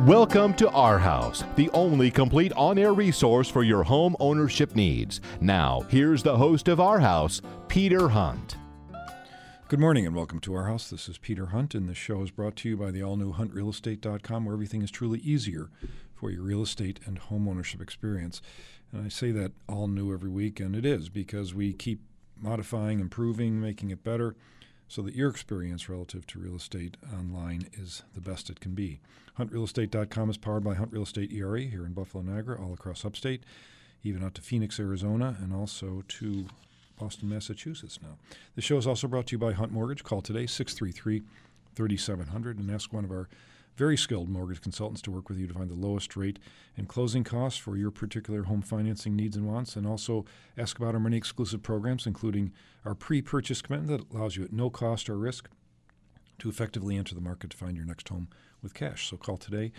Welcome to Our House, the only complete on-air resource for your home ownership needs. Now, here's the host of Our House, Peter Hunt. Good morning and welcome to Our House. This is Peter Hunt, and this show is brought to you by the all-new HuntRealEstate.com, where everything is truly easier for your real estate and home ownership experience. And I say that all new every week, and it is because we keep modifying, improving, making it better, so that your experience relative to real estate online is the best it can be. HuntRealEstate.com is powered by Hunt Real Estate ERA here in Buffalo, Niagara, all across upstate, even out to Phoenix, Arizona, and also to Boston, Massachusetts now. The show is also brought to you by Hunt Mortgage. Call today, 633-3700, and ask one of our very skilled mortgage consultants to work with you to find the lowest rate and closing costs for your particular home financing needs and wants. And also ask about our many exclusive programs, including our pre-purchase commitment that allows you at no cost or risk to effectively enter the market to find your next home with cash. So call today,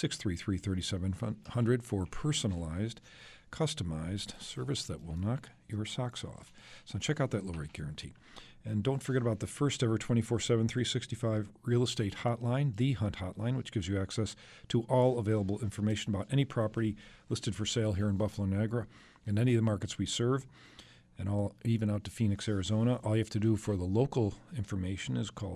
633-3700 for personalized, customized service that will knock your socks off. So check out that low rate guarantee. And don't forget about the first ever 24/7, 365 real estate hotline, the Hunt Hotline, which gives you access to all available information about any property listed for sale here in Buffalo, Niagara, and any of the markets we serve, and all even out to Phoenix, Arizona. All you have to do for the local information is call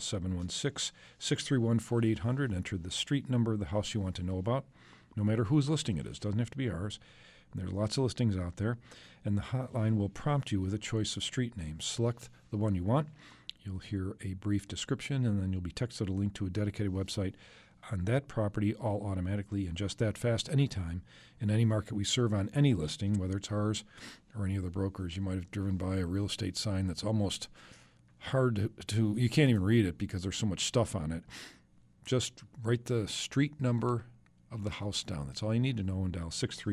716-631-4800, enter the street number of the house you want to know about, no matter whose listing it is. Doesn't have to be ours. There's lots of listings out there, and the hotline will prompt you with a choice of street names. Select the one you want. You'll hear a brief description, and then you'll be texted a link to a dedicated website on that property all automatically and just that fast anytime in any market we serve on any listing, whether it's ours or any other brokers. You might have driven by a real estate sign that's almost hard to you can't even read it because there's so much stuff on it. Just write the street number of the house down. That's all you need to know, and dial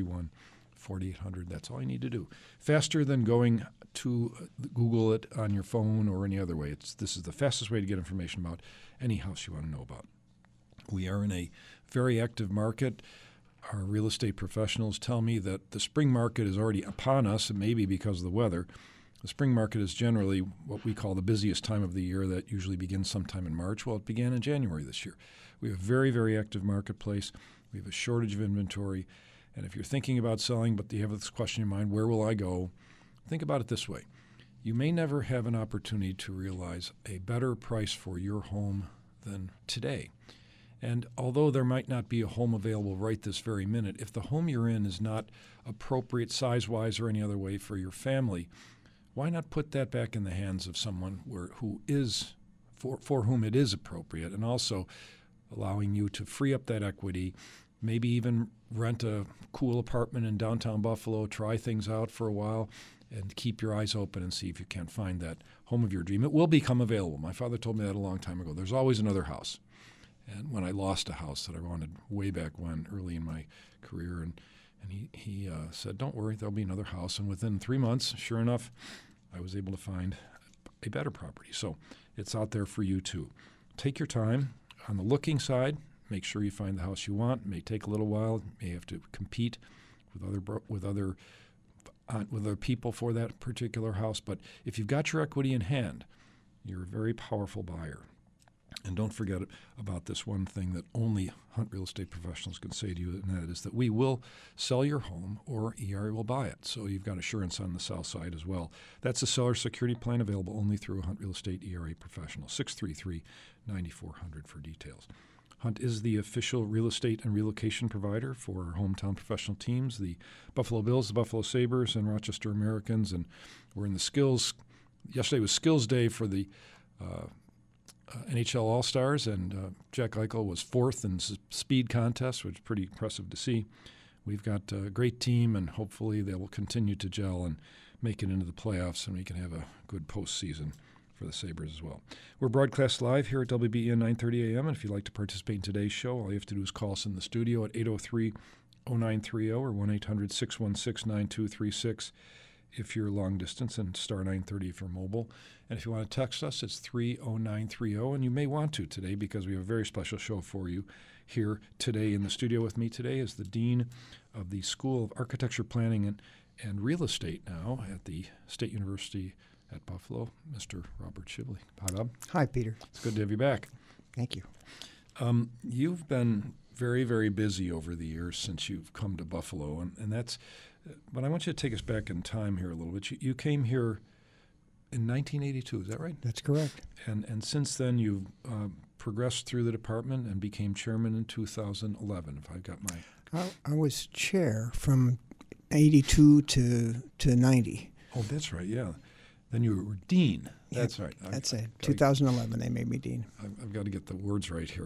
631-4800. That's all you need to do. Faster than going to Google it on your phone or any other way. This is the fastest way to get information about any house you want to know about. We are in a very active market. Our real estate professionals tell me that the spring market is already upon us, and maybe because of the weather. The spring market is generally what we call the busiest time of the year. That usually begins sometime in March. Well, it began in January this year. We have a very, very active marketplace. We have a shortage of inventory. And if you're thinking about selling, but you have this question in your mind, where will I go? Think about it this way. You may never have an opportunity to realize a better price for your home than today. And although there might not be a home available right this very minute, if the home you're in is not appropriate size-wise or any other way for your family, why not put that back in the hands of someone who is for whom it is appropriate, and also allowing you to free up that equity, maybe even rent a cool apartment in downtown Buffalo, try things out for a while, and keep your eyes open and see if you can't find that home of your dream. It will become available. My father told me that a long time ago. There's always another house. And when I lost a house that I wanted way back when, early in my career, and he said, don't worry, there'll be another house. And within 3 months, sure enough, I was able to find a better property. So it's out there for you too. Take your time. On the looking side, make sure you find the house you want. It may take a little while. You may have to compete with other people for that particular house. But if you've got your equity in hand, you're a very powerful buyer. And don't forget about this one thing that only Hunt Real Estate professionals can say to you, and that is that we will sell your home or ERA will buy it. So you've got assurance on the sell side as well. That's a seller security plan available only through a Hunt Real Estate ERA professional. 633-9400 for details. Hunt is the official real estate and relocation provider for our hometown professional teams, the Buffalo Bills, the Buffalo Sabres, and Rochester Americans. And we're in the skills. Yesterday was skills day for the NHL All-Stars, and Jack Eichel was fourth in speed contest, which is pretty impressive to see. We've got a great team, and hopefully they will continue to gel and make it into the playoffs, and we can have a good postseason for the Sabres as well. We're broadcast live here at WBEN 9:30 a.m., and if you'd like to participate in today's show, all you have to do is call us in the studio at 803-0930 or 1-800-616-9236 if you're long distance, and star 930 if you're mobile. And if you want to text us, it's 30930, and you may want to today because we have a very special show for you here today. In the studio with me today is the Dean of the School of Architecture, Planning, and Real Estate now at the State University at Buffalo, Mr. Robert Shibley. Hi, Bob. Hi, Peter. It's good to have you back. Thank you. You've been very, very busy over the years since you've come to Buffalo, and that's. But I want you to take us back in time here a little bit. You came here in 1982, is that right? That's correct. And since then you've progressed through the department and became chairman in 2011, if I've got my... I was chair from 82 to 90. Oh, that's right, yeah. Then you were dean. That's right. That's it. 2011, they made me dean. I've got to get the words right here.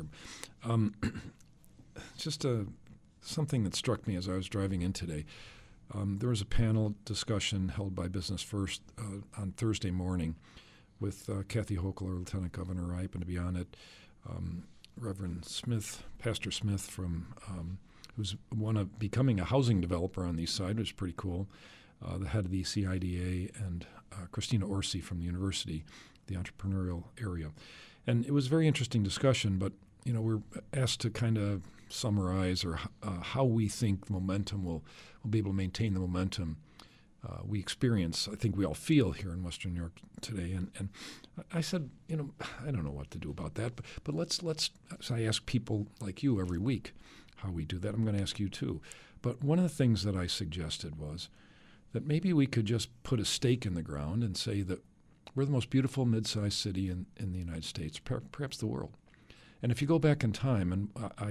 Just something that struck me as I was driving in today. There was a panel discussion held by Business First on Thursday morning with Kathy Hochul, Lieutenant Governor. I happened to be on it. Reverend Smith, Pastor Smith, from who's becoming a housing developer on the east side, which is pretty cool. The head of the CIDA, and Christina Orsi from the university, the entrepreneurial area. And it was a very interesting discussion, but we're asked to kind of summarize or how we think momentum will be able to maintain the momentum we experience, I think we all feel here in Western New York today. And I said, I don't know what to do about that, but let's. So I ask people like you every week how we do that. I'm going to ask you too. But one of the things that I suggested was that maybe we could just put a stake in the ground and say that we're the most beautiful mid-sized city in the United States, perhaps the world. And if you go back in time, and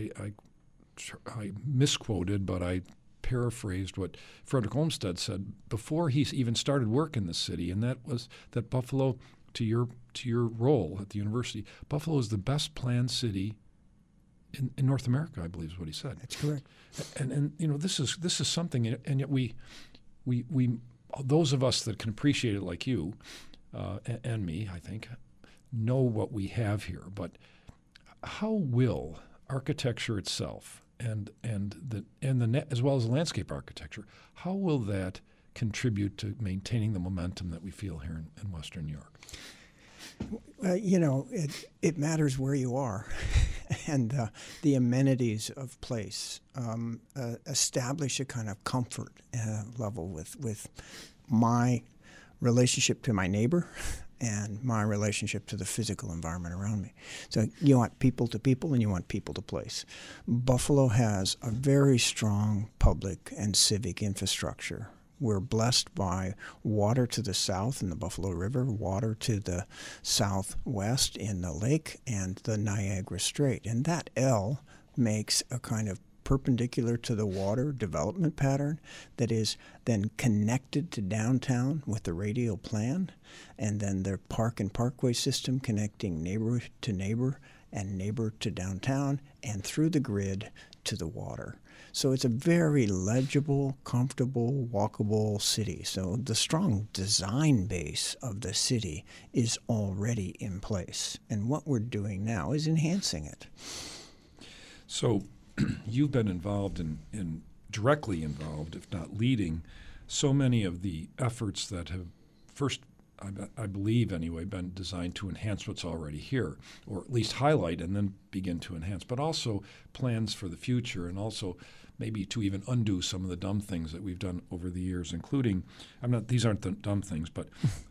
I misquoted, but I paraphrased what Frederick Olmsted said before he even started work in the city, and that was that Buffalo, to your role at the university, Buffalo is the best planned city in North America, I believe is what he said. That's correct. And this is something, and yet we those of us that can appreciate it like you and me, I think, know what we have here. But how will architecture itself and as well as landscape architecture, how will that contribute to maintaining the momentum that we feel here in Western New York? It matters where you are, and the amenities of place establish a kind of comfort level with my relationship to my neighbor and my relationship to the physical environment around me. So you want people to people and you want people to place. Buffalo has a very strong public and civic infrastructure. We're blessed by water to the south in the Buffalo River, water to the southwest in the lake, and the Niagara Strait. And that L makes a kind of perpendicular to the water development pattern that is then connected to downtown with the radial plan, and then their park and parkway system connecting neighbor to neighbor and neighbor to downtown and through the grid to the water. So it's a very legible, comfortable, walkable city. So the strong design base of the city is already in place. And what we're doing now is enhancing it. So you've been involved directly involved, if not leading, so many of the efforts that have first, I believe anyway, been designed to enhance what's already here, or at least highlight and then begin to enhance, but also plans for the future, and also maybe to even undo some of the dumb things that we've done over the years, including, these aren't the dumb things, but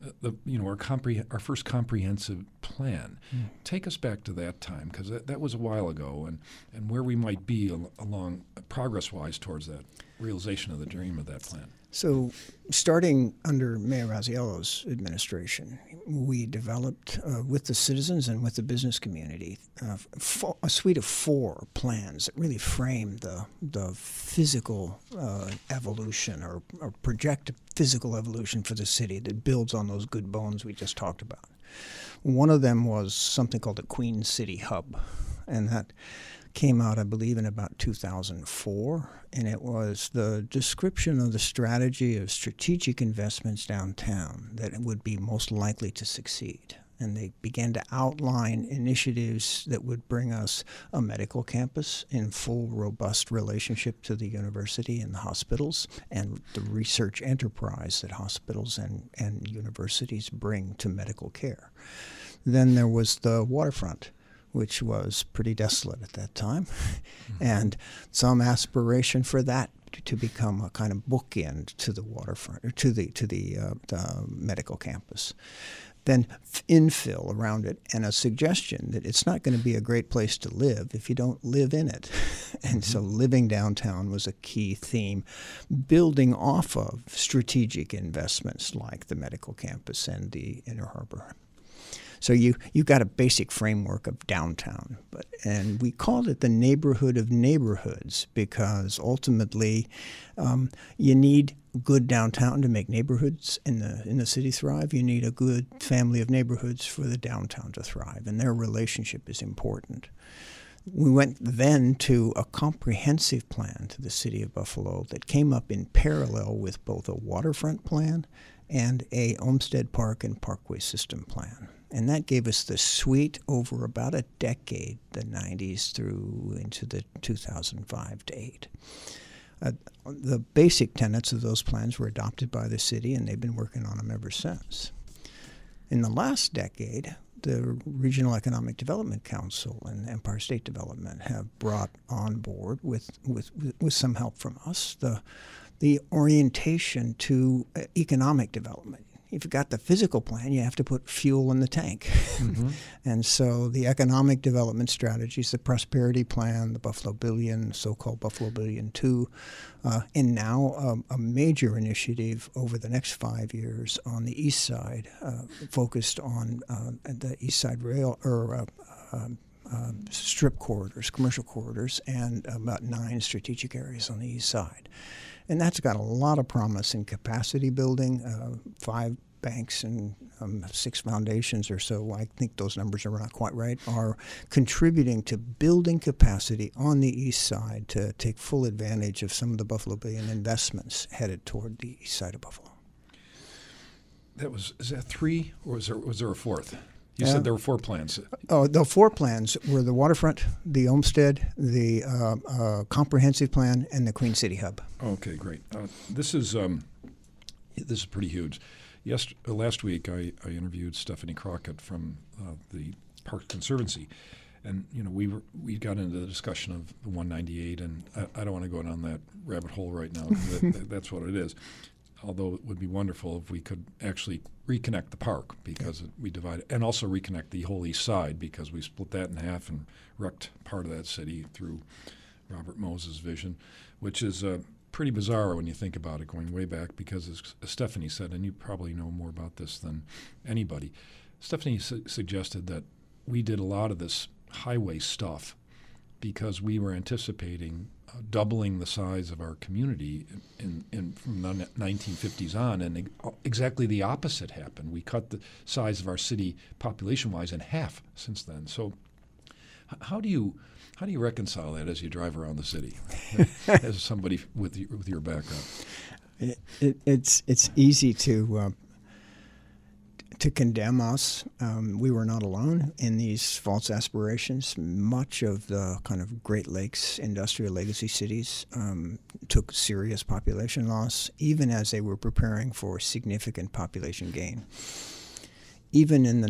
our first comprehensive plan. Take us back to that time, because that was a while ago, and where we might be along progress-wise towards that realization of the dream of that plan. So starting under Mayor Raziello's administration, we developed with the citizens and with the business community a suite of 4 plans that really frame the physical evolution or project physical evolution for the city that builds on those good bones we just talked about. One of them was something called the Queen City Hub, and that came out, I believe, in about 2004, and it was the description of the strategy of strategic investments downtown that would be most likely to succeed. And they began to outline initiatives that would bring us a medical campus in full, robust relationship to the university and the hospitals, and the research enterprise that hospitals and universities bring to medical care. Then there was the waterfront, which was pretty desolate at that time, and some aspiration for that to become a kind of bookend to the waterfront, or to the medical campus. then infill around it, and a suggestion that it's not going to be a great place to live if you don't live in it. And so living downtown was a key theme, building off of strategic investments like the medical campus and the Inner Harbor. So you got a basic framework of downtown, and we called it the neighborhood of neighborhoods because ultimately you need good downtown to make neighborhoods in the city thrive. You need a good family of neighborhoods for the downtown to thrive, and their relationship is important. We went then to a comprehensive plan to the city of Buffalo that came up in parallel with both a waterfront plan and a Olmsted Park and Parkway system plan. And that gave us the suite over about a decade, the 90s through into the 2005 to 8. The basic tenets of those plans were adopted by the city, and they've been working on them ever since. In the last decade, the Regional Economic Development Council and Empire State Development have brought on board, with some help from us, the orientation to economic development. If you've got the physical plan, you have to put fuel in the tank. Mm-hmm. And so the economic development strategies, the prosperity plan, the Buffalo Billion, so-called Buffalo Billion 2, and now a major initiative over the next 5 years on the east side, focused on the east side rail or strip corridors, commercial corridors, and about 9 strategic areas on the east side. And that's got a lot of promise in capacity building. 5 banks and 6 foundations or so, I think those numbers are not quite right, are contributing to building capacity on the east side to take full advantage of some of the Buffalo Billion investments headed toward the east side of Buffalo. Is that 3, or was there a 4th? You said there were 4 plans. Oh, the 4 plans were the waterfront, the Olmsted, the comprehensive plan, and the Queen City Hub. Okay, great. This is pretty huge. Last week, I interviewed Stephanie Crockett from the Park Conservancy, and we got into the discussion of the 198, and I don't want to go down that rabbit hole right now. That's what it is. Although it would be wonderful if we could actually reconnect the park because we divided, and also reconnect the whole east side because we split that in half and wrecked part of that city through Robert Moses' vision, which is pretty bizarre when you think about it going way back because, as Stephanie said, and you probably know more about this than anybody, Stephanie suggested that we did a lot of this highway stuff because we were anticipating doubling the size of our community from the 1950s on, and exactly the opposite happened. We cut the size of our city population-wise in half since then. So how do you reconcile that as you drive around the city, as somebody with your background? It's easy to condemn us. We were not alone in these false aspirations. Much of the kind of Great Lakes industrial legacy cities took serious population loss, even as they were preparing for significant population gain. Even in the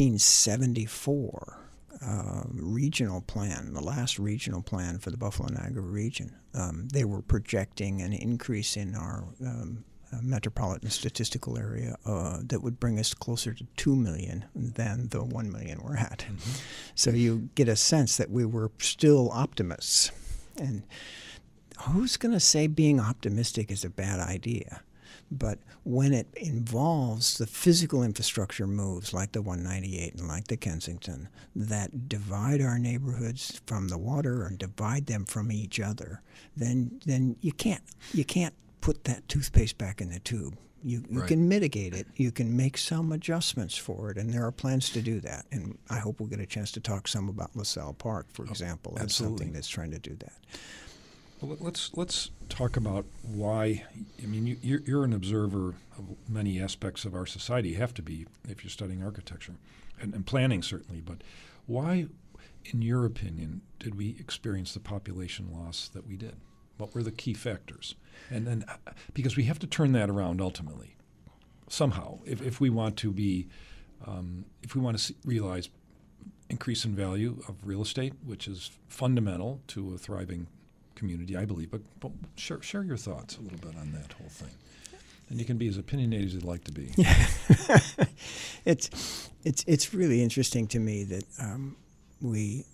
1974 regional plan, the last regional plan for the Buffalo Niagara region, they were projecting an increase in our metropolitan statistical area that would bring us closer to 2 million than the 1 million we're at. Mm-hmm. So you get a sense that we were still optimists. And who's going to say being optimistic is a bad idea? But when it involves the physical infrastructure moves like the 198 and like the Kensington that divide our neighborhoods from the water or divide them from each other, then you can't put that toothpaste back in the tube. You right. can mitigate it. You can make some adjustments for it, and there are plans to do that. And I hope we'll get a chance to talk some about LaSalle Park, for example, as something that's trying to do that. Well, let's talk about why. I mean, you're an observer of many aspects of our society. You have to be if you're studying architecture and planning, certainly. But why, in your opinion, did we experience the population loss that we did? What were the key factors? And then, because we have to turn that around ultimately, somehow, if we want to be, if we want to realize increase in value of real estate, which is fundamental to a thriving community, I believe. But share your thoughts a little bit on that whole thing. And you can be as opinionated as you'd like to be. Yeah. It's really interesting to me that we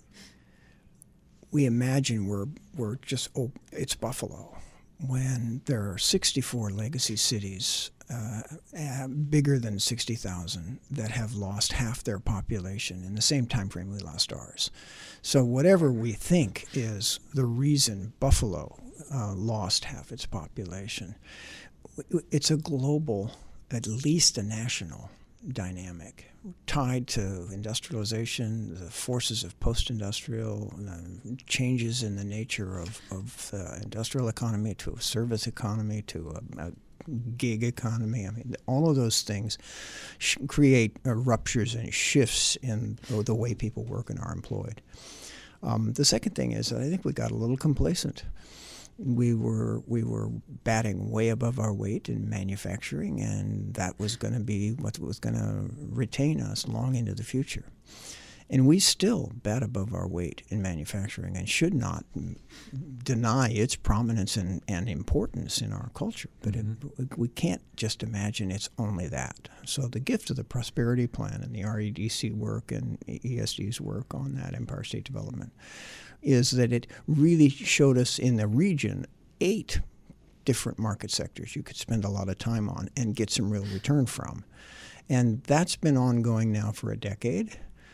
imagine we're just it's Buffalo, when there are 64 legacy cities bigger than 60,000 that have lost half their population in the same time frame we lost ours. So whatever we think is the reason Buffalo lost half its population, it's a global, at least a national dynamic tied to industrialization, the forces of post-industrial, changes in the nature of the industrial economy to a service economy to a gig economy. I mean, all of those things create ruptures and shifts in the way people work and are employed. The second thing is I think we got a little complacent. We were batting way above our weight in manufacturing, and that was going to be what was going to retain us long into the future. And we still bat above our weight in manufacturing and should not deny its prominence and importance in our culture. But we can't just imagine it's only that. So the gift of the Prosperity Plan and the REDC work and ESD's work on that, Empire State Development, is that it really showed us in the region 8 different market sectors you could spend a lot of time on and get some real return from. And that's been ongoing now for a decade.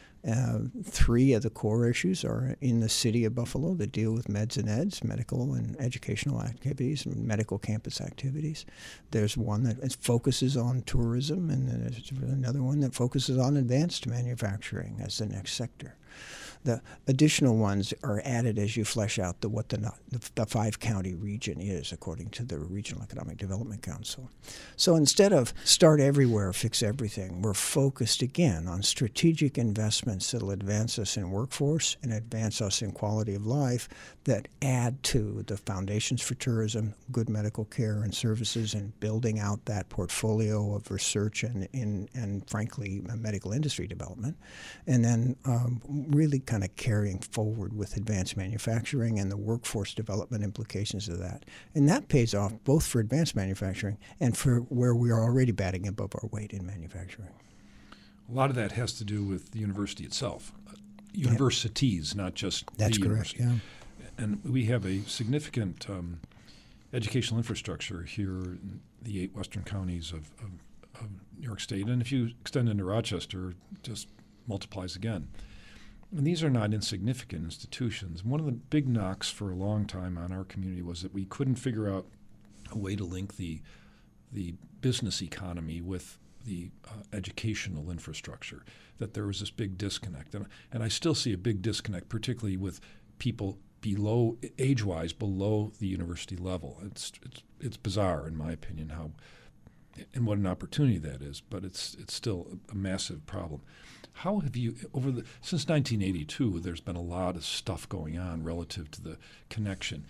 3 of the core issues are in the city of Buffalo that deal with meds and eds, medical and educational activities, and medical campus activities. There's one that focuses on tourism, and then there's another one that focuses on advanced manufacturing as the next sector. The additional ones are added as you flesh out what the 5-county region is, according to the Regional Economic Development Council. So instead of start everywhere, fix everything, we're focused again on strategic investments that will advance us in workforce and advance us in quality of life that add to the foundations for tourism, good medical care and services, and building out that portfolio of research and frankly, medical industry development. And then really kind of carrying forward with advanced manufacturing and the workforce development implications of that. And that pays off both for advanced manufacturing and for where we are already batting above our weight in manufacturing. A lot of that has to do with the university itself. Universities, not just That's the correct, university. Yeah. And we have a significant educational infrastructure here in the 8 western counties of New York State. And if you extend into Rochester, it just multiplies again. And these are not insignificant institutions. One of the big knocks for a long time on our community was that we couldn't figure out a way to link the business economy with the educational infrastructure, that there was this big disconnect. And I still see a big disconnect, particularly with people below, age-wise, below the university level. It's bizarre, in my opinion, how and what an opportunity that is, but it's still a massive problem. How have you, since 1982, there's been a lot of stuff going on relative to the connection.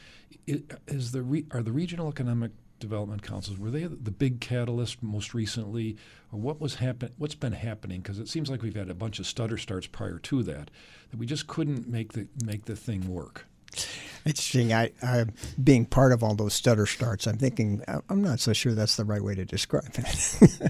Are the regional economic development councils, were they the big catalyst most recently, or what's been happening? Because it seems like we've had a bunch of stutter starts prior to that we just couldn't make the thing work. Interesting. I being part of all those stutter starts, I'm thinking I'm not so sure that's the right way to describe it.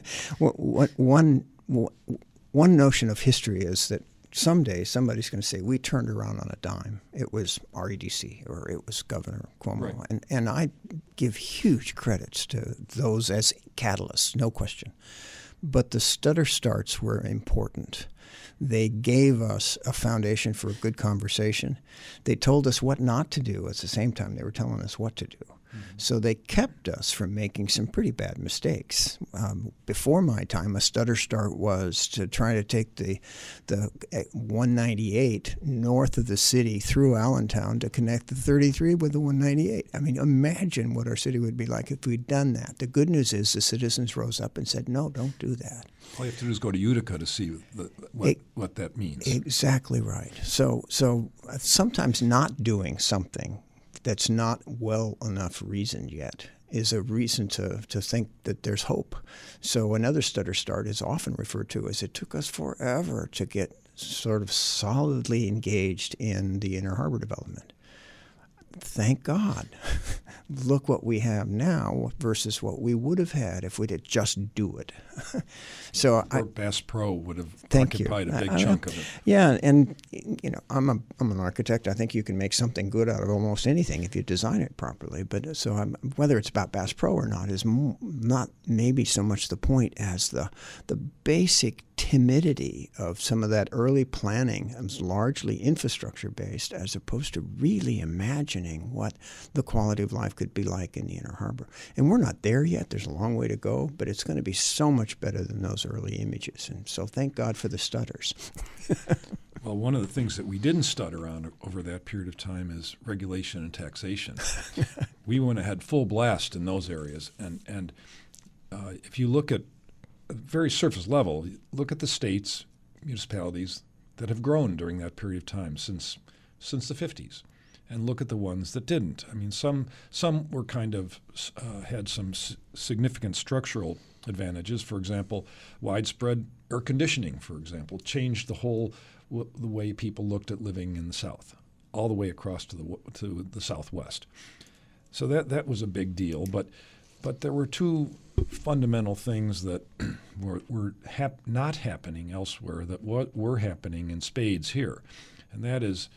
One notion of history is that someday somebody's going to say, we turned around on a dime. It was REDC or it was Governor Cuomo. Right. And I give huge credits to those as catalysts, no question. But the stutter starts were important. They gave us a foundation for a good conversation. They told us what not to do at the same time they were telling us what to do. So they kept us from making some pretty bad mistakes. Before my time, a stutter start was to try to take the 198 north of the city through Allentown to connect the 33 with the 198. I mean, imagine what our city would be like if we'd done that. The good news is the citizens rose up and said, no, don't do that. All you have to do is go to Utica to see what that means. Exactly right. So sometimes not doing something that's not well enough reasoned yet is a reason to think that there's hope. So another stutter start is often referred to as it took us forever to get sort of solidly engaged in the Inner Harbor development. Thank God look what we have now versus what we would have had if we'd just do it. Or Bass Pro would have Thank you. occupied a big chunk of it. Yeah, and I'm an architect. I think you can make something good out of almost anything if you design it properly. But whether it's about Bass Pro or not is not maybe so much the point as the basic timidity of some of that early planning. It was largely infrastructure based, as opposed to really imagining what the quality of life could be like in the Inner Harbor. And we're not there yet. There's a long way to go, but it's going to be so much better than those early images. And so thank God for the stutters. Well, one of the things that we didn't stutter on over that period of time is regulation and taxation. We went ahead full blast in those areas. And if you look at a very surface level, look at the states, municipalities that have grown during that period of time since the 50s, and look at the ones that didn't. I mean, some were kind of had some significant structural advantages. For example, widespread air conditioning, for example, changed the way people looked at living in the South, all the way across to the Southwest. So that was a big deal. But there were two fundamental things that were not happening elsewhere that were happening in spades here. And that is,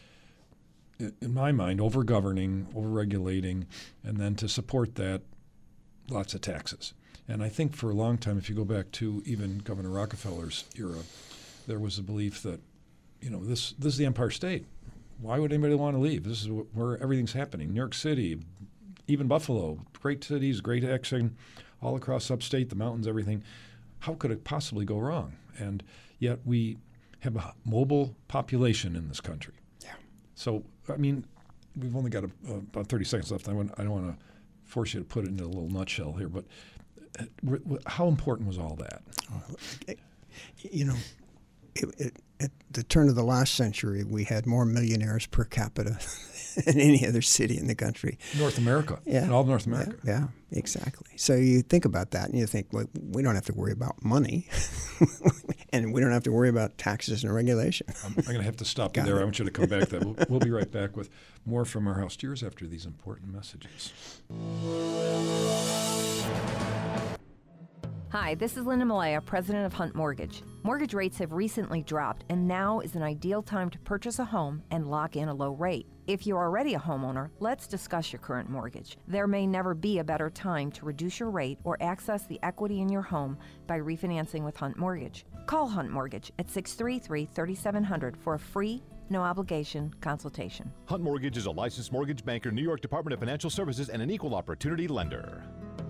in my mind, over-governing, over-regulating, and then to support that, lots of taxes. And I think for a long time, if you go back to even Governor Rockefeller's era, there was a belief that, this is the Empire State. Why would anybody want to leave? This is where everything's happening. New York City, even Buffalo, great cities, great action, all across upstate, the mountains, everything. How could it possibly go wrong? And yet we have a mobile population in this country. Yeah. So, I mean, we've only got about 30 seconds left. I don't want to force you to put it into a little nutshell here, but how important was all that? At the turn of the last century, we had more millionaires per capita than any other city in the country. North America. Yeah. In all of North America. Yeah, exactly. So you think about that and you think, well, we don't have to worry about money and we don't have to worry about taxes and regulation. I'm going to have to stop you there. I want you to come back. We'll be right back with more from Our House Steers after these important messages. Hi, this is Linda Malaya, president of Hunt Mortgage. Mortgage rates have recently dropped, and now is an ideal time to purchase a home and lock in a low rate. If you're already a homeowner, let's discuss your current mortgage. There may never be a better time to reduce your rate or access the equity in your home by refinancing with Hunt Mortgage. Call Hunt Mortgage at 633-3700 for a free, no-obligation consultation. Hunt Mortgage is a licensed mortgage banker, New York Department of Financial Services, and an equal opportunity lender.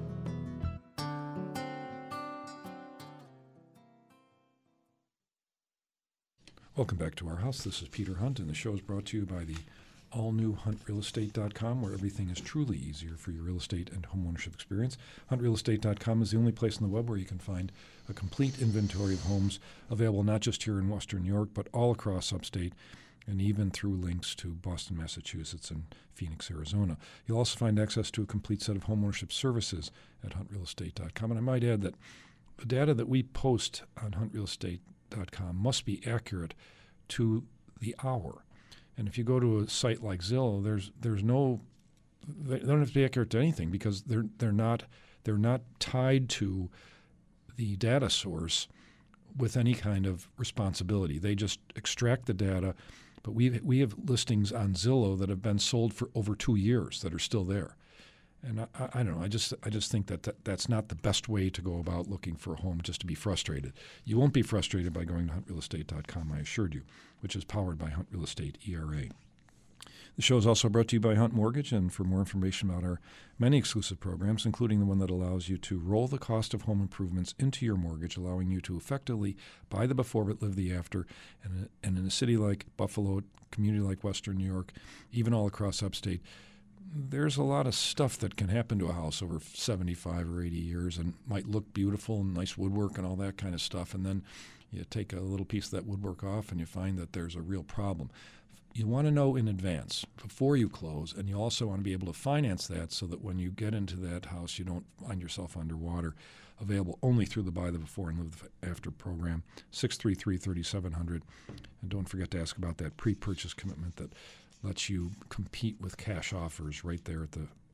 Welcome back to Our House. This is Peter Hunt, and the show is brought to you by the all-new HuntRealEstate.com, where everything is truly easier for your real estate and homeownership experience. HuntRealEstate.com is the only place on the web where you can find a complete inventory of homes available not just here in Western New York, but all across upstate, and even through links to Boston, Massachusetts, and Phoenix, Arizona. You'll also find access to a complete set of homeownership services at HuntRealEstate.com. And I might add that the data that we post on HuntRealEstate.com must be accurate to the hour. And if you go to a site like Zillow, there's no, they don't have to be accurate to anything because they're not tied to the data source with any kind of responsibility. They just extract the data. But we have listings on Zillow that have been sold for over 2 years that are still there. And I don't know. I just think that's not the best way to go about looking for a home, just to be frustrated. You won't be frustrated by going to HuntRealEstate.com, I assured you, which is powered by Hunt Real Estate ERA. The show is also brought to you by Hunt Mortgage, and for more information about our many exclusive programs, including the one that allows you to roll the cost of home improvements into your mortgage, allowing you to effectively buy the before but live the after, and in a city like Buffalo, community like Western New York, even all across upstate, there's a lot of stuff that can happen to a house over 75 or 80 years and might look beautiful and nice woodwork and all that kind of stuff. And then you take a little piece of that woodwork off and you find that there's a real problem. You want to know in advance before you close, and you also want to be able to finance that so that when you get into that house, you don't find yourself underwater. Available only through the Buy the Before and Live the After program, 633-3700. And don't forget to ask about that pre-purchase commitment that lets you compete with cash offers right there at the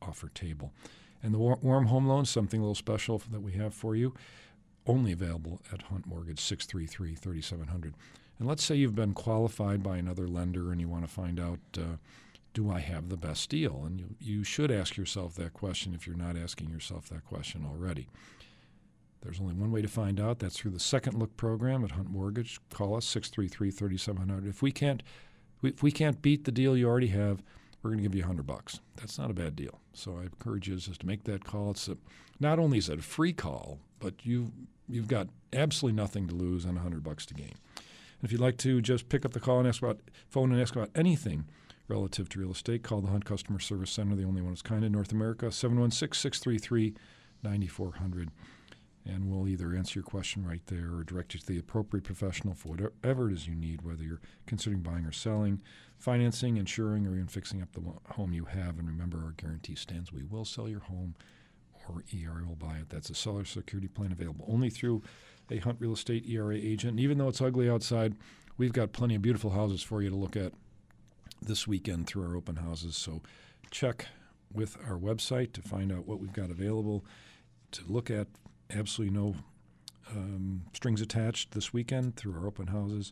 offer table. And the warm home loan, something a little special that we have for you, only available at Hunt Mortgage, 633-3700. And let's say you've been qualified by another lender and you want to find out, do I have the best deal? And you should ask yourself that question if you're not asking yourself that question already. There's only one way to find out. That's through the Second Look program at Hunt Mortgage. Call us, 633-3700. If we can't beat the deal you already have, we're going to give you $100. That's not a bad deal. So I encourage you just to make that call. Not only is it a free call, but you've got absolutely nothing to lose and $100 to gain. And if you'd like to just pick up the call and ask about anything relative to real estate, call the Hunt Customer Service Center, the only one of its kind in North America, 716-633-9400. And we'll either answer your question right there or direct you to the appropriate professional for whatever it is you need, whether you're considering buying or selling, financing, insuring, or even fixing up the home you have. And remember, our guarantee stands. We will sell your home or ERA will buy it. That's a seller security plan available only through a Hunt Real Estate ERA agent. And even though it's ugly outside, we've got plenty of beautiful houses for you to look at this weekend through our open houses. So check with our website to find out what we've got available to look at. Absolutely no strings attached this weekend through our open houses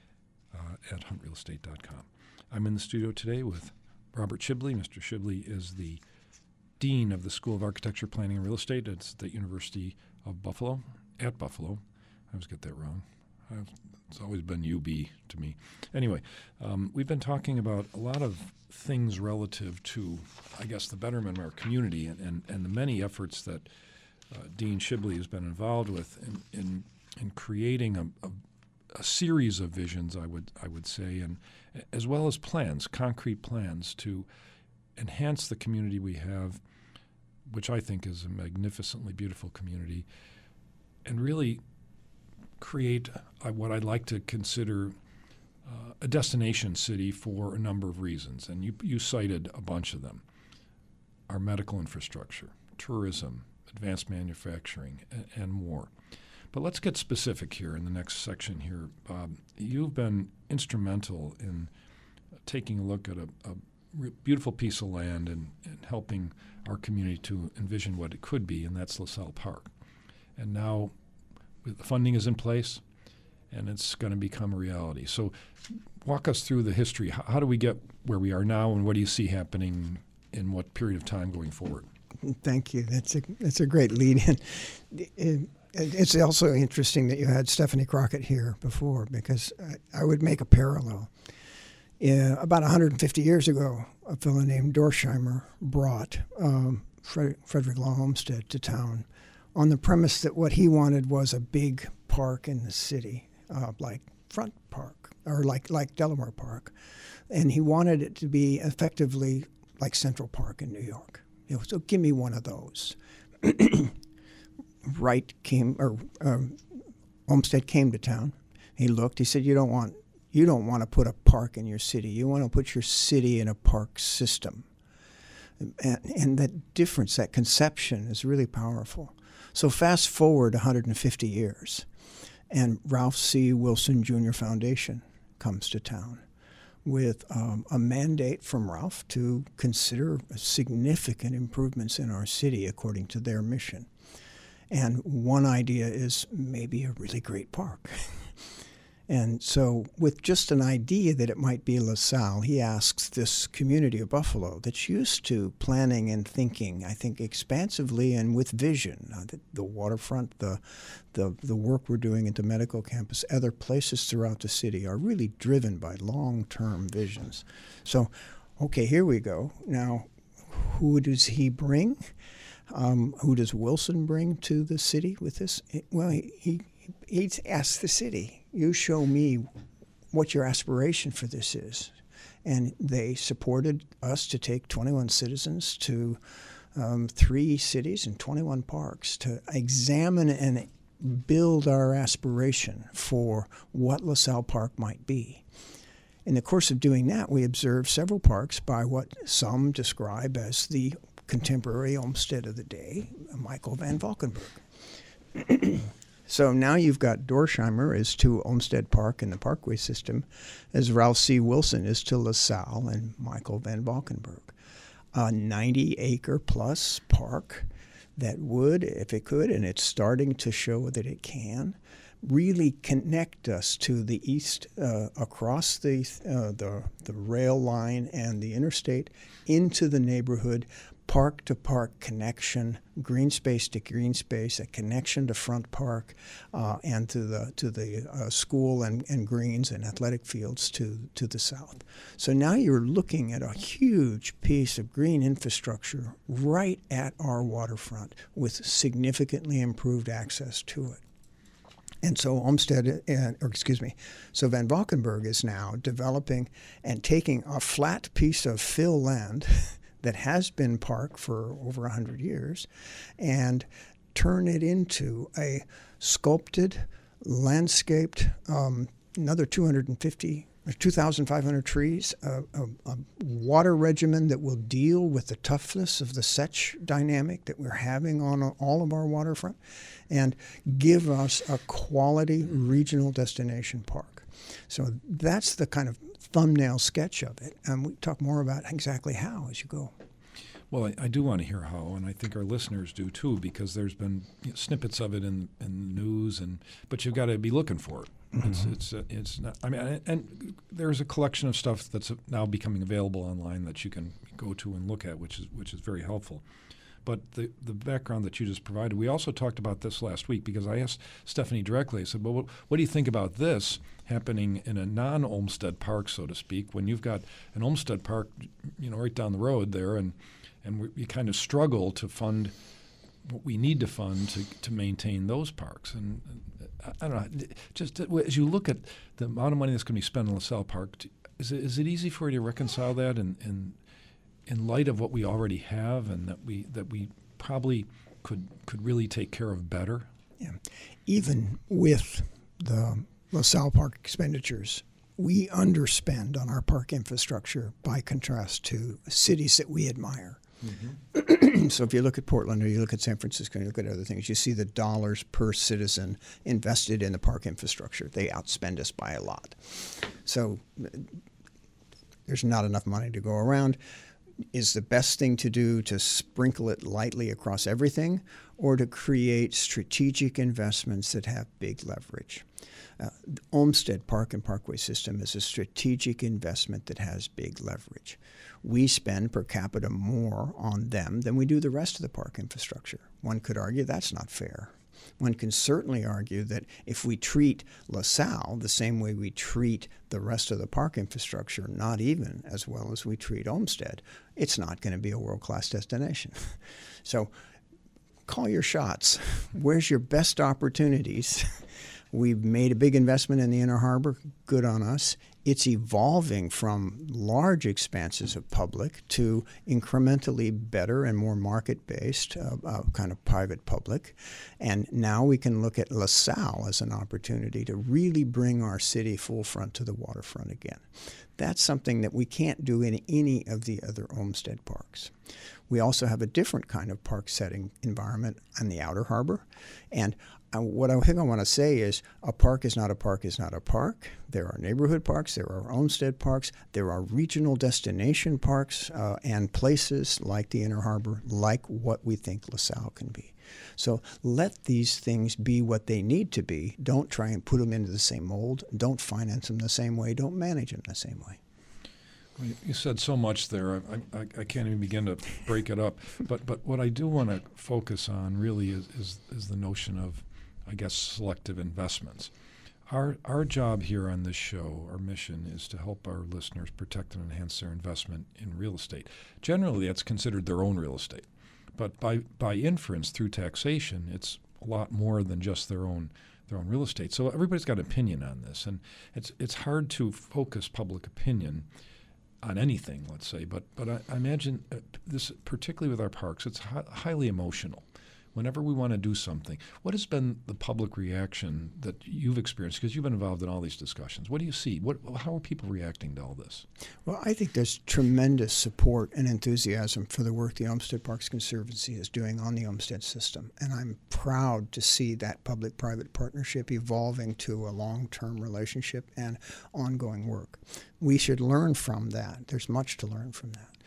at huntrealestate.com. I'm in the studio today with Robert Shibley. Mr. Shibley is the Dean of the School of Architecture, Planning, and Real Estate at the University of Buffalo, at Buffalo. I always get that wrong. It's always been UB to me. Anyway, we've been talking about a lot of things relative to, I guess, the betterment of our community and the many efforts that Dean Shibley has been involved with in creating a series of visions, I would say, and as well as plans, concrete plans to enhance the community we have, which I think is a magnificently beautiful community, and really create what I'd like to consider a destination city for a number of reasons. And you cited a bunch of them: our medical infrastructure, tourism, advanced manufacturing, and more. But let's get specific here in the next section here. Bob, you've been instrumental in taking a look at a beautiful piece of land and helping our community to envision what it could be, and that's LaSalle Park. And now the funding is in place, and it's going to become a reality. So walk us through the history. How do we get where we are now, and what do you see happening in what period of time going forward? Thank you. That's a great lead-in. It's also interesting that you had Stephanie Crockett here before, because I would make a parallel. About 150 years ago, a fellow named Dorsheimer brought Frederick Law Olmsted to town on the premise that what he wanted was a big park in the city, like Front Park or like Delaware Park, and he wanted it to be effectively like Central Park in New York. So give me one of those. Olmsted came to town. He looked. He said, "You don't want to put a park in your city. You want to put your city in a park system." And that difference, that conception, is really powerful. So fast forward 150 years, and Ralph C. Wilson Jr. Foundation comes to town with a mandate from Ralph to consider significant improvements in our city according to their mission. And one idea is maybe a really great park. And so with just an idea that it might be LaSalle, he asks this community of Buffalo that's used to planning and thinking, I think, expansively and with vision. The waterfront, the work we're doing at the medical campus, other places throughout the city are really driven by long-term visions. So, okay, here we go. Now, who does he bring? Who does Wilson bring to the city with this? Well, he asked the city, you show me what your aspiration for this is. And they supported us to take 21 citizens to 3 cities and 21 parks to examine and build our aspiration for what LaSalle Park might be. In the course of doing that, we observed several parks by what some describe as the contemporary Olmsted of the day, Michael Van Valkenburg. So now you've got Dorsheimer is to Olmsted Park and the Parkway system, as Ralph C. Wilson is to LaSalle and Michael Van Valkenburg. a 90-acre plus park that would, if it could, and it's starting to show that it can, really connect us to the east, across the rail line and the interstate, into the neighborhood, park to park connection, green space to green space, a connection to Front Park, and to the school and greens and athletic fields to the south. So now you're looking at a huge piece of green infrastructure right at our waterfront with significantly improved access to it. And so so Van Valkenburg is now developing and taking a flat piece of fill land that has been park for over 100 years and turn it into a sculpted, landscaped, another 2,500 trees, a water regimen that will deal with the toughness of the setch dynamic that we're having on all of our waterfront, and give us a quality regional destination park. So that's the kind of thumbnail sketch of it, and we talk more about exactly how as you go. Well, I do want to hear how, and I think our listeners do too, because there's been snippets of it in the news, but you've got to be looking for it. Mm-hmm. It's not. I mean, and there's a collection of stuff that's now becoming available online that you can go to and look at, which is very helpful. But the background that you just provided, we also talked about this last week because I asked Stephanie directly. I said, well, what do you think about this happening in a non-Olmsted park, so to speak, when you've got an Olmsted park, right down the road there, and we kind of struggle to fund what we need to fund to maintain those parks. And I don't know, just as you look at the amount of money that's going to be spent on LaSalle Park, is it easy for you to reconcile that in light of what we already have and that we probably could really take care of better? Yeah. Even with the LaSalle Park expenditures, we underspend on our park infrastructure by contrast to cities that we admire. Mm-hmm. So if you look at Portland or you look at San Francisco and you look at other things, you see the dollars per citizen invested in the park infrastructure. They outspend us by a lot. So there's not enough money to go around. Is the best thing to do to sprinkle it lightly across everything, or to create strategic investments that have big leverage? The Olmsted Park and Parkway system is a strategic investment that has big leverage. We spend per capita more on them than we do the rest of the park infrastructure. One could argue that's not fair. One can certainly argue that if we treat LaSalle the same way we treat the rest of the park infrastructure, not even as well as we treat Olmsted, it's not going to be a world-class destination. So call your shots. Where's your best opportunities? We've made a big investment in the Inner Harbor. Good on us. It's evolving from large expanses of public to incrementally better and more market-based kind of private-public. And now we can look at LaSalle as an opportunity to really bring our city full front to the waterfront again. That's something that we can't do in any of the other Olmsted parks. We also have a different kind of park setting environment on the Outer Harbor. And what I think I want to say is a park is not a park is not a park. There are neighborhood parks, there are Olmsted parks, there are regional destination parks and places like the Inner Harbor, like what we think LaSalle can be. So let these things be what they need to be. Don't try and put them into the same mold. Don't finance them the same way. Don't manage them the same way. Well, you said so much there. I can't even begin to break it up. But what I do want to focus on really is the notion of, I guess, selective investments. Our job here on this show, our mission, is to help our listeners protect and enhance their investment in real estate. Generally, that's considered their own real estate. But by inference, through taxation, it's a lot more than just their own real estate. So everybody's got an opinion on this, and it's hard to focus public opinion on anything, let's say. But I imagine this, particularly with our parks, it's highly emotional. Whenever we want to do something, what has been the public reaction that you've experienced? Because you've been involved in all these discussions. What do you see? How are people reacting to all this? Well, I think there's tremendous support and enthusiasm for the work the Olmsted Parks Conservancy is doing on the Olmsted system. And I'm proud to see that public-private partnership evolving to a long-term relationship and ongoing work. We should learn from that. There's much to learn from that.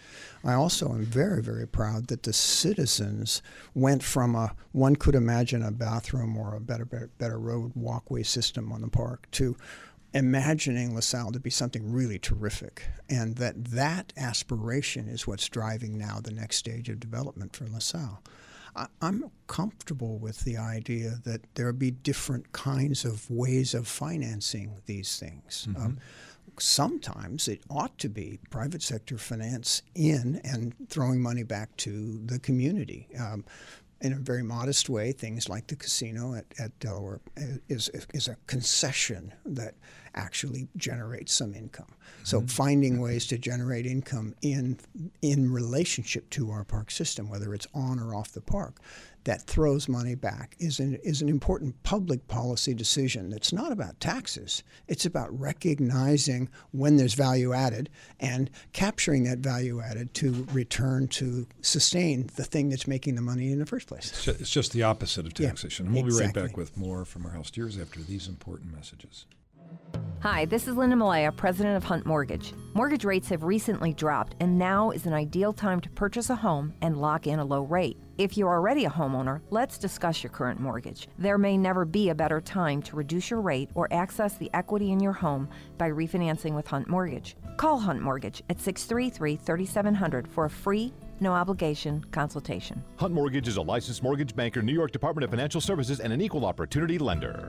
I also am very, very proud that the citizens went from one could imagine a bathroom or a better road walkway system on the park to imagining LaSalle to be something really terrific, and that aspiration is what's driving now the next stage of development for LaSalle. I'm comfortable with the idea that there be different kinds of ways of financing these things. Mm-hmm. Sometimes it ought to be private sector finance in and throwing money back to the community. In a very modest way, things like the casino at Delaware is a concession that actually generates some income. So finding ways to generate income in relationship to our park system, whether it's on or off the park, that throws money back is an important public policy decision. It's not about taxes. It's about recognizing when there's value added and capturing that value added to return to sustain the thing that's making the money in the first place. It's just the opposite of taxation. Yeah, and we'll exactly. be right back with more from our house steers after these important messages. Hi, this is Linda Malaya, president of Hunt Mortgage. Mortgage rates have recently dropped, and now is an ideal time to purchase a home and lock in a low rate. If you're already a homeowner, let's discuss your current mortgage. There may never be a better time to reduce your rate or access the equity in your home by refinancing with Hunt Mortgage. Call Hunt Mortgage at 633-3700 for a free, no-obligation consultation. Hunt Mortgage is a licensed mortgage banker, New York Department of Financial Services, and an equal opportunity lender.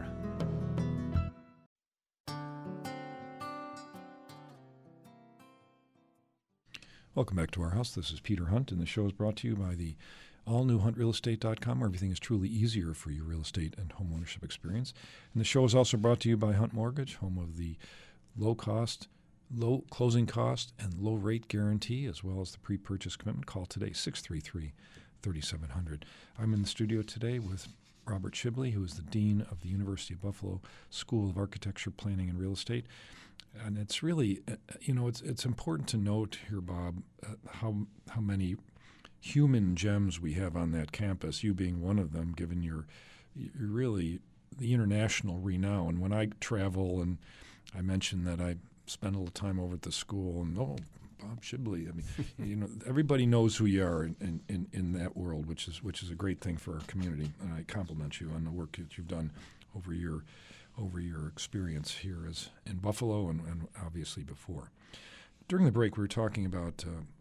Welcome back to our house. This is Peter Hunt, and the show is brought to you by the all-new HuntRealEstate.com, where everything is truly easier for your real estate and home ownership experience. And the show is also brought to you by Hunt Mortgage, home of the low closing cost, and low rate guarantee, as well as the pre-purchase commitment. Call today, 633-3700. I'm in the studio today with Robert Shibley, who is the Dean of the University of Buffalo School of Architecture, Planning, and Real Estate. And it's really, it's important to note here, Bob, how many human gems we have on that campus, you being one of them, given your really the international renown. When I travel, and I mentioned that I spend a little time over at the school, and Bob Shibley, I mean, everybody knows who you are in that world, which is a great thing for our community. And I compliment you on the work that you've done over your experience here as in Buffalo and obviously before. During the break, we were talking about,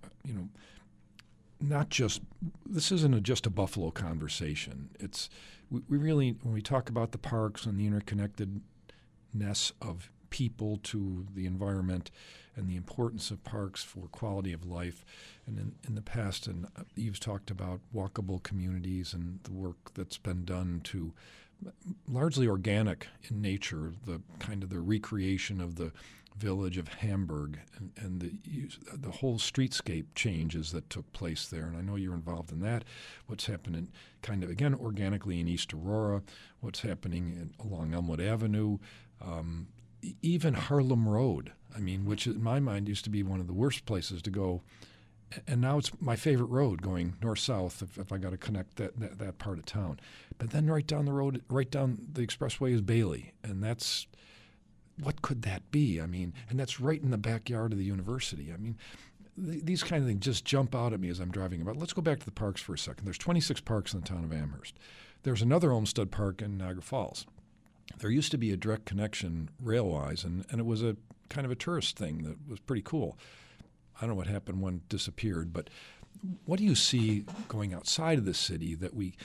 not just, this isn't just a Buffalo conversation. It's, we really, when we talk about the parks and the interconnectedness of people to the environment and the importance of parks for quality of life, and in the past, and you've talked about walkable communities and the work that's been done to largely organic in nature, the kind of the recreation of the village of Hamburg and the whole streetscape changes that took place there. And I know you're involved in that. What's happening kind of, again, organically in East Aurora, what's happening along Elmwood Avenue, even Harlem Road, I mean, which in my mind used to be one of the worst places to go. And now it's my favorite road going north-south if I got to connect that part of town. But then right down the road, right down the expressway is Bailey. And that's, what could that be? I mean, and that's right in the backyard of the university. I mean, these kind of things just jump out at me as I'm driving about. Let's go back to the parks for a second. There's 26 parks in the town of Amherst. There's another Olmsted Park in Niagara Falls. There used to be a direct connection rail-wise, and it was a kind of a tourist thing that was pretty cool. I don't know what happened when it disappeared, but what do you see going outside of the city that we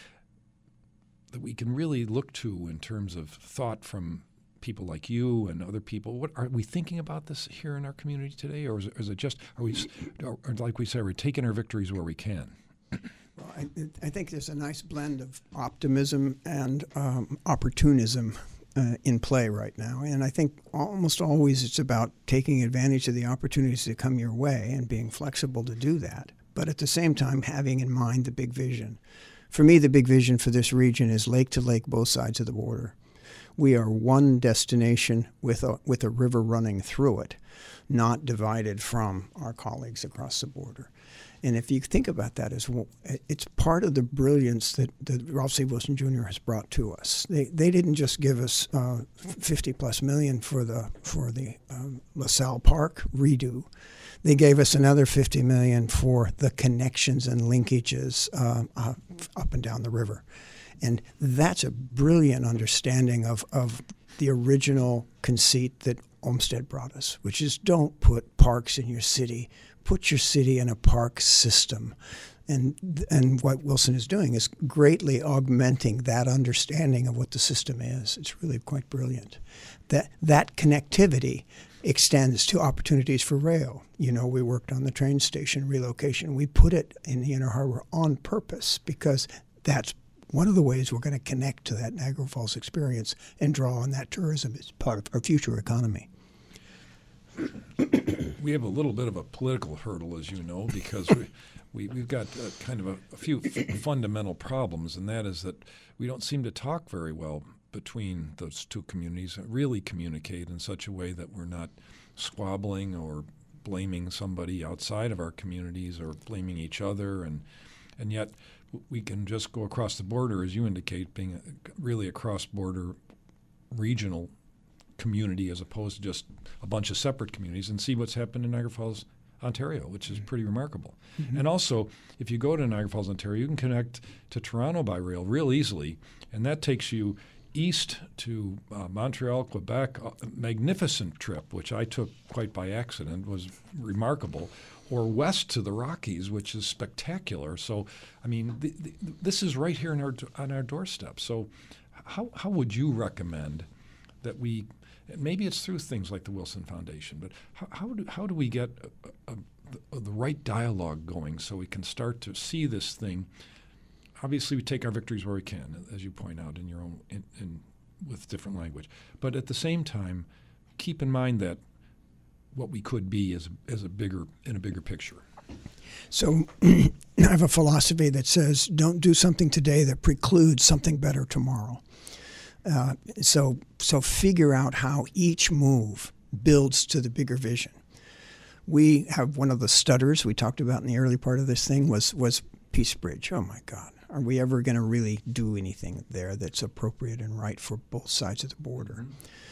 can really look to in terms of thought from people like you and other people? What are we thinking about this here in our community today, or is it just or like we say, we're taking our victories where we can? Well, I think there's a nice blend of optimism and opportunism in play right now. And I think almost always it's about taking advantage of the opportunities that come your way and being flexible to do that. But at the same time, having in mind the big vision. For me, the big vision for this region is lake to lake, both sides of the border. We are one destination with a river running through it, not divided from our colleagues across the border. And if you think about that as well, it's part of the brilliance that Ralph C. Wilson Jr. has brought to us. They didn't just give us $50+ million for the LaSalle Park redo. They gave us another $50 million for the connections and linkages up and down the river. And that's a brilliant understanding of the original conceit that Olmsted brought us, which is don't put parks in your city. Put your city in a park system. And what Wilson is doing is greatly augmenting that understanding of what the system is. It's really quite brilliant. That connectivity extends to opportunities for rail. You know, we worked on the train station relocation. We put it in the Inner Harbor on purpose because that's one of the ways we're going to connect to that Niagara Falls experience and draw on that tourism as part of our future economy. We have a little bit of a political hurdle, as you know, because we've got kind of a few fundamental problems, and that is that we don't seem to talk very well between those two communities, really communicate in such a way that we're not squabbling or blaming somebody outside of our communities or blaming each other, and yet we can just go across the border, as you indicate, being really a cross-border regional community as opposed to just a bunch of separate communities, and see what's happened in Niagara Falls, Ontario, which is pretty remarkable. Mm-hmm. And also, if you go to Niagara Falls, Ontario, you can connect to Toronto by rail real easily, and that takes you east to Montreal, Quebec, a magnificent trip, which I took quite by accident, was remarkable, or west to the Rockies, which is spectacular. So, I mean, this is right here on our doorstep. So how would you recommend that we, maybe it's through things like the Wilson Foundation, but how do we get the right dialogue going so we can start to see this thing? Obviously, we take our victories where we can, as you point out in your own with different language. But at the same time, keep in mind that what we could be is a bigger picture. So I have a philosophy that says, don't do something today that precludes something better tomorrow. So figure out how each move builds to the bigger vision. We have one of the stutters we talked about in the early part of this thing was Peace Bridge. Oh my God. Are we ever going to really do anything there that's appropriate and right for both sides of the border?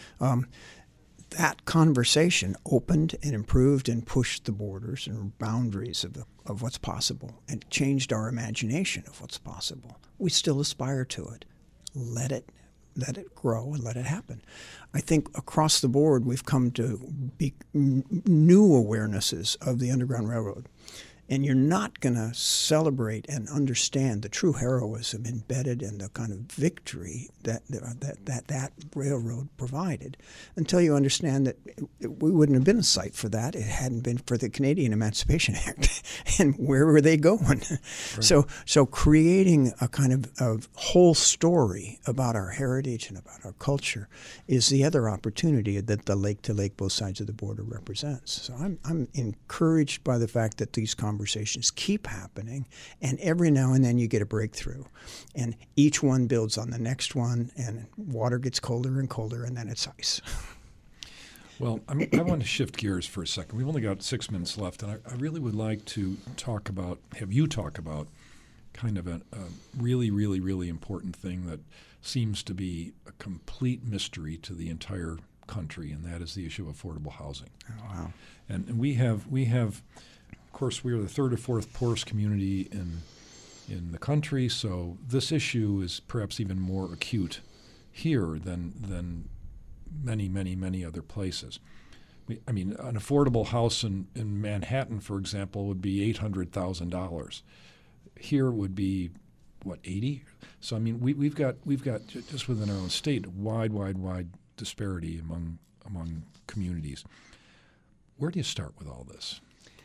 That conversation opened and improved and pushed the borders and boundaries of what's possible and changed our imagination of what's possible. We still aspire to it. Let it grow and let it happen. I think across the board we've come to be new awarenesses of the Underground Railroad. And you're not going to celebrate and understand the true heroism embedded in the kind of victory that railroad provided until you understand that we wouldn't have been a site for that. It hadn't been for the Canadian Emancipation Act. And where were they going? Right. So creating a kind of whole story about our heritage and about our culture is the other opportunity that the lake-to-lake, both sides of the border represents. So I'm encouraged by the fact that these conversations keep happening, and every now and then you get a breakthrough, and each one builds on the next one, and water gets colder and colder, and then it's ice. Well, I want to shift gears for a second. We've only got 6 minutes left, and I really would like to have you talk about kind of a really, really, really important thing that seems to be a complete mystery to the entire country, and that is the issue of affordable housing. Oh, wow. And we have. Of course, we are the third or fourth poorest community in the country, so this issue is perhaps even more acute here than many, many, many other places. I mean, an affordable house in Manhattan, for example, would be $800,000. Here would be, what, 80? So I mean, we've got just within our own state a wide disparity among communities. Where do you start with all this?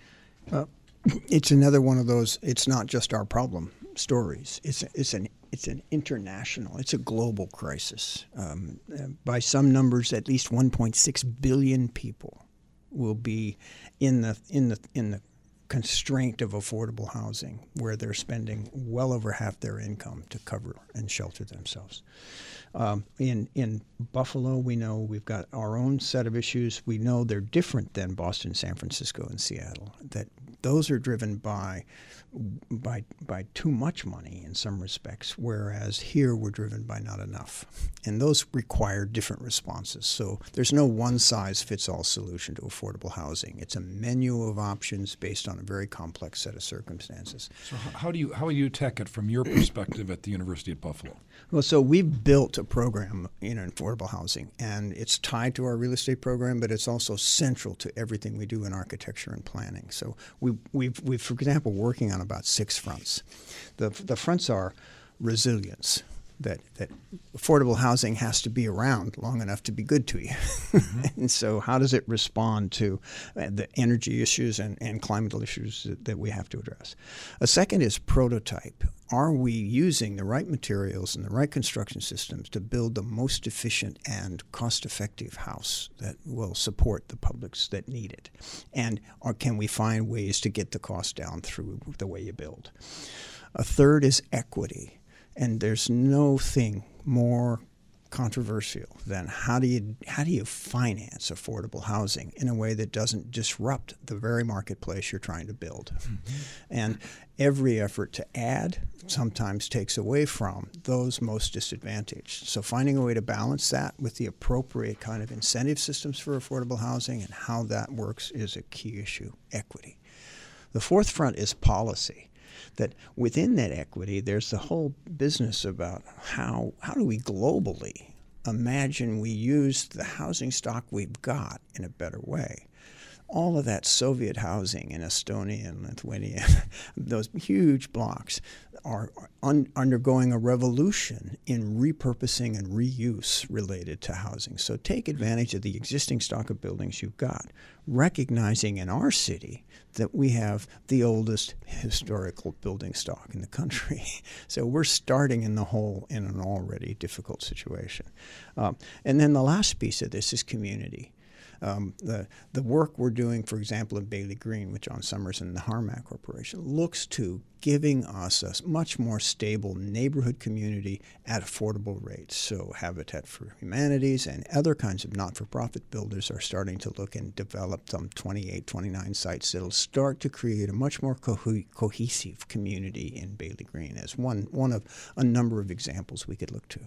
It's another one of those. It's not just our problem stories. It's an international. It's a global crisis. By some numbers, at least 1.6 billion people will be in the constraint of affordable housing, where they're spending well over half their income to cover and shelter themselves. In Buffalo, we know we've got our own set of issues. We know they're different than Boston, San Francisco, and Seattle. That those are driven by too much money in some respects, whereas here we're driven by not enough. And those require different responses. So there's no one-size-fits-all solution to affordable housing. It's a menu of options based on a very complex set of circumstances. So how do you attack it from your perspective at the University at Buffalo? Well, so we've built a program in affordable housing, and it's tied to our real estate program, but it's also central to everything we do in architecture and planning. So we've for example, working on about 6 fronts. The fronts are resilience, that affordable housing has to be around long enough to be good to you. Mm-hmm. And so how does it respond to the energy issues and climate issues that we have to address? A second is prototype. Are we using the right materials and the right construction systems to build the most efficient and cost-effective house that will support the publics that need it? Or can we find ways to get the cost down through the way you build? A third is equity. And there's no thing more controversial than how do you finance affordable housing in a way that doesn't disrupt the very marketplace you're trying to build. Mm-hmm. And every effort to add sometimes takes away from those most disadvantaged. So finding a way to balance that with the appropriate kind of incentive systems for affordable housing and how that works is a key issue, equity. The fourth front is policy. That within that equity, there's the whole business about how do we globally imagine we use the housing stock we've got in a better way. All of that Soviet housing in Estonia and Lithuania, those huge blocks, are undergoing a revolution in repurposing and reuse related to housing. So take advantage of the existing stock of buildings you've got, recognizing in our city that we have the oldest historical building stock in the country. So we're starting in the hole in an already difficult situation. And then the last piece of this is community. The work we're doing, for example, in Bailey Green with John Summers and the Harmac Corporation, looks to giving us a much more stable neighborhood community at affordable rates. So Habitat for Humanities and other kinds of not-for-profit builders are starting to look and develop some 28, 29 sites that'll start to create a much more cohesive community in Bailey Green as one of a number of examples we could look to.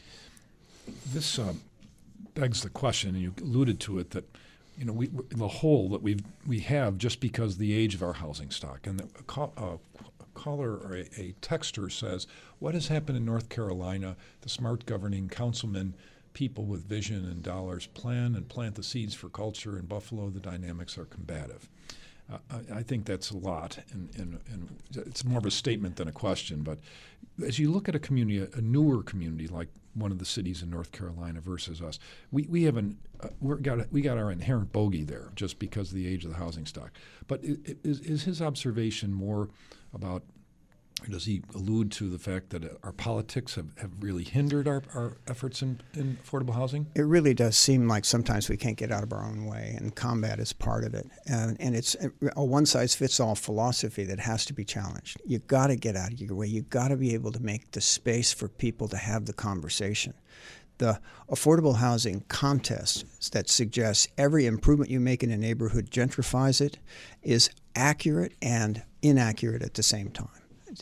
This begs the question, and you alluded to it, that the hole that we have just because of the age of our housing stock. And a caller or a texter says, what has happened in North Carolina? The smart governing councilmen, people with vision and dollars, plan and plant the seeds for culture. In Buffalo, the dynamics are combative. I think that's a lot, and it's more of a statement than a question. But as you look at a community, a newer community like one of the cities in North Carolina versus us, we got our inherent bogey there just because of the age of the housing stock. But is his observation more about, or does he allude to the fact that our politics have really hindered our efforts in affordable housing? It really does seem like sometimes we can't get out of our own way, and combat is part of it. And it's a one-size-fits-all philosophy that has to be challenged. You've got to get out of your way. You've got to be able to make the space for people to have the conversation. The affordable housing contest that suggests every improvement you make in a neighborhood gentrifies it is accurate and inaccurate at the same time.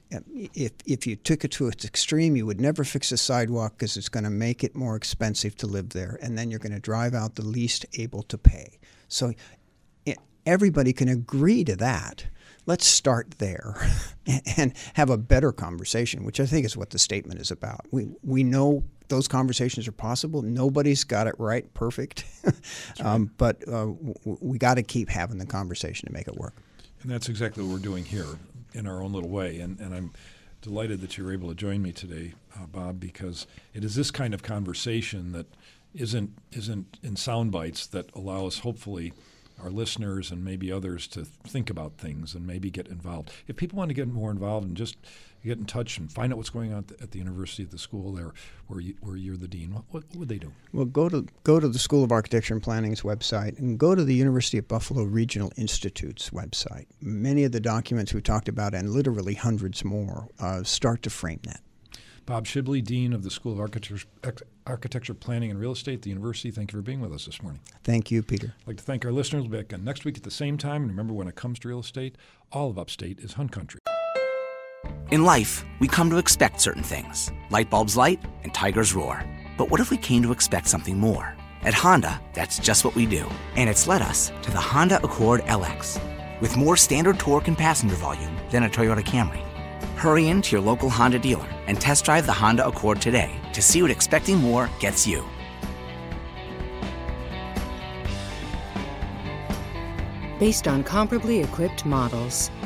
If you took it to its extreme, you would never fix a sidewalk because it's going to make it more expensive to live there, and then you're going to drive out the least able to pay. So everybody can agree to that. Let's start there and have a better conversation, which I think is what the statement is about. We know those conversations are possible. Nobody's got it right, perfect, but we got to keep having the conversation to make it work. And that's exactly what we're doing here in our own little way. And I'm delighted that you're able to join me today, Bob, because it is this kind of conversation that isn't in sound bites that allow us, hopefully, our listeners and maybe others to think about things and maybe get involved. If people want to get more involved and just get in touch and find out what's going on at the university, at the school there where you're the dean, what would they do? Well, go to the School of Architecture and Planning's website and go to the University of Buffalo Regional Institute's website. Many of the documents we talked about, and literally hundreds more, start to frame that. Bob Shibley, Dean of the School of Architecture, Planning, and Real Estate at the University. Thank you for being with us this morning. Thank you, Peter. I'd like to thank our listeners. We'll be back again next week at the same time. And remember, when it comes to real estate, all of Upstate is Hunt Country. In life, we come to expect certain things. Light bulbs light and tigers roar. But what if we came to expect something more? At Honda, that's just what we do. And it's led us to the Honda Accord LX. With more standard torque and passenger volume than a Toyota Camry. Hurry into your local Honda dealer and test drive the Honda Accord today to see what expecting more gets you. Based on comparably equipped models,